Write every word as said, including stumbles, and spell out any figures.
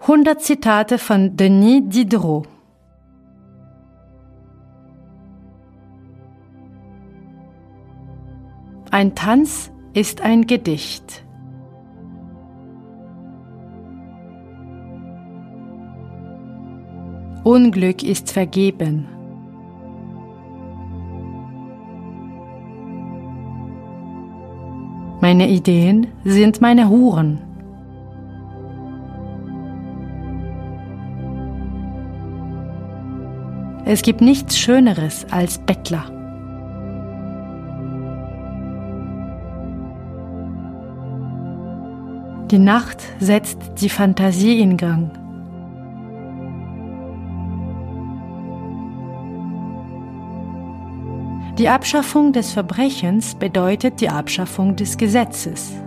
hundert Zitate von Denis Diderot. Ein Tanz ist ein Gedicht. Unglück ist vergeben. Meine Ideen sind meine Huren. Es gibt nichts Schöneres als Bettler. Die Nacht setzt die Fantasie in Gang. Die Abschaffung des Verbrechens bedeutet die Abschaffung des Gesetzes.